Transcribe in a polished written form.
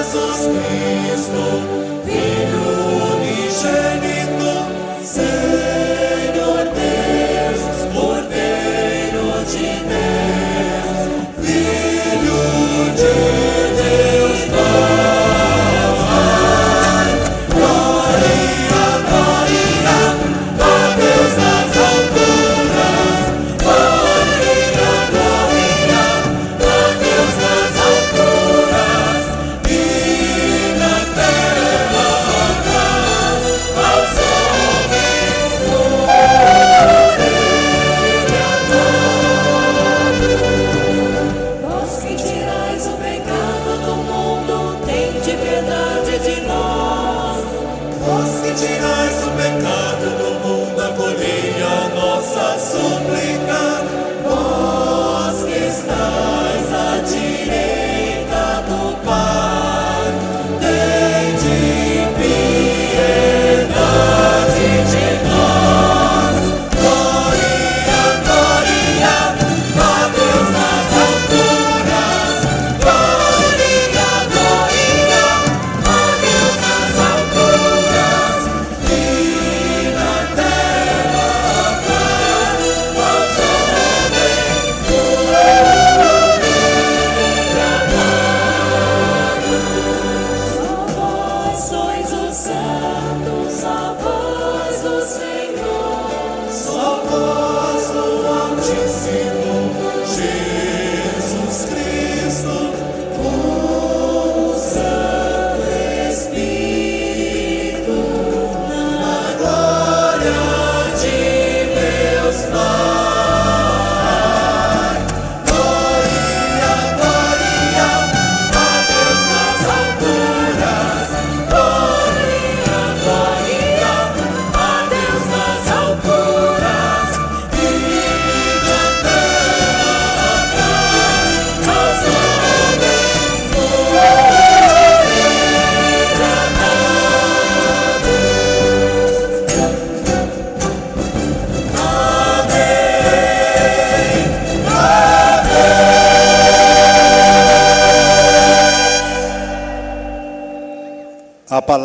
Jesus Cristo, Filho unigênito, Senhor Deus, Cordeiro de Deus, Filho de Deus Pai. Glória, glória a Deus nas alturas. Glória, glória a Deus nas alturas. E na terra a paz aos homens por Ele amado. Vós que tirais o pecado do mundo, tende piedade de nós. Vós que tirais o pecado do mundo, acolhei a nossa súplica. Vós que estais à direita do Pai, tende piedade de nós. Glória, glória a Deus nas alturas. Glória, glória a Deus nas alturas. E na terra a paz aos homens por Ele amado. Só vós sois os santos, só vós o Senhor. Só vós o Altíssimo Jesus Cristo, o Santo Espírito, na glória de Deus Pai. Glória, glória a Deus nas alturas. Glória, glória a Deus nas alturas. E na terra a paz aos homens por Ele amados. Amém. Amém. A palavra